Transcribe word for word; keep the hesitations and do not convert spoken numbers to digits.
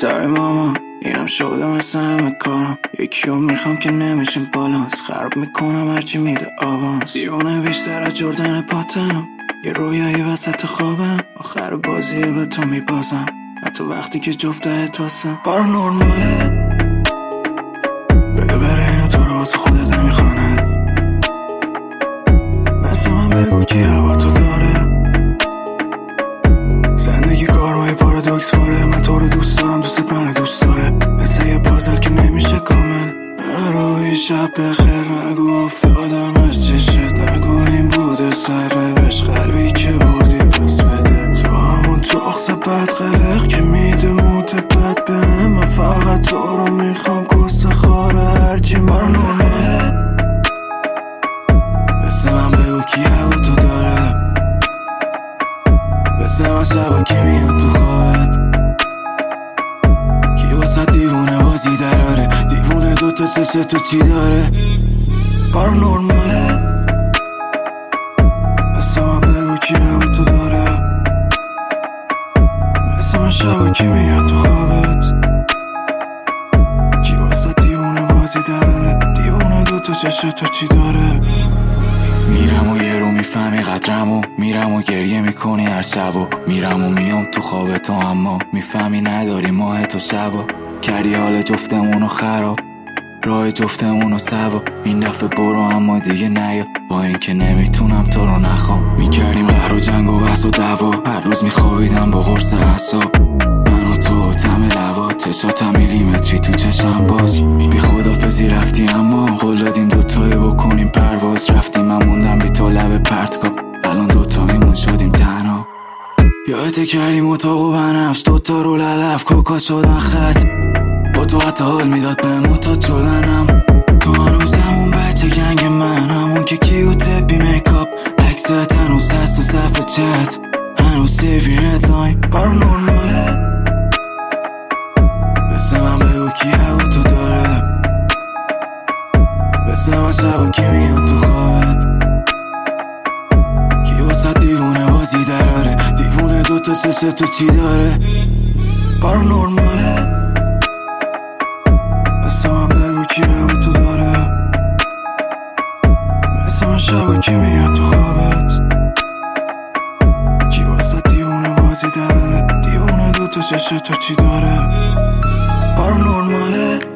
سر ماما اینم شده مثل همه کارم، یکیو میخوام که نمیشیم بالانس، خراب میکنم هرچی میده آوانس. دیوونه بیشتر از جردن پاتم، یه رویایی وسط خوابم، آخر بازیه به تو میبازم حتی وقتی که جفته تاسم. پارانورماله بگه بره اینو تو رو واسه خودت نمیخواند، مثل من بگو کی هوا تو داره. زندگی کارمای پارادوکس واره، من تو رو دوست دارم دوستت من دوست داره، مثل یه پازل که نمیشه کامل. روی شب بخیر نگو افتادم از چشت، نگو این بوده سر بش قلبی که بردی پس بده. تو همون تو اخص بد خلق که میده موت بد به من، فقط تو رو میخوام کسه خاره هرچی من نونه. مثل من بگو کی هوا تو داره، مثل من شبا که میاد تو خواهد، کی واسه دیوونه بازی دراره، دیوونه دوتا چشه تو چی داره. پارانورماله مثل من بگو کی هوا تو داره، مثل من شبا که میاد تو خوابت، کی واسه دیوونه بازی دراره، دیوونه دوتا چشه تو چی داره. میرم و یه رو میفهمی قدرم و میرم و گریه میکنی هر شب و میرم و میام تو خواب تو، اما میفهمی نداری ماه تو شبا، کردی حال جفتمونو خراب، راه جفتمونو سوا. این دفعه برو اما دیگه نیا، با اینکه نمیتونم تو رو نخوام. میکردیم قهر و جنگ و بحث و دعوا، هر روز میخوابیدم با قرص اعصاب، من و تو تم لوا، چشاتم میلیمتری تو چشم باز. بی خدافزی رفتی اما قول دادیم دوتایی بکنیم پرواز، رفتیم من موندم بی تو لب پرتگاه، الان دوتا میمون شدیم تنها. یادت کردیم اتاق و بنفش، دوتا رو للف کوکا شدن خط، با تو حتی حال میداد به معتاد شدنم. تو هنوز همون بچه گنگ من، همون که کیوته بی میکاپ، عکست هنوز هست و صفحه چت، هنوز سیفی ردلاین. پارانورماله مثل من بگو کی هوا تو داره، مثل من شبا که میاد تو خوابت، کی واسه دیوونه بازی دراره، دیوونه دوتا چشه تو چی داره. پارانورماله مثل من بگو کی هوا تو داره، مثل من شبا که میاد تو خوابت، کی واسه دیوونه بازی دراره، دیوونه دوتا چشه تو چی داره. پارانورماله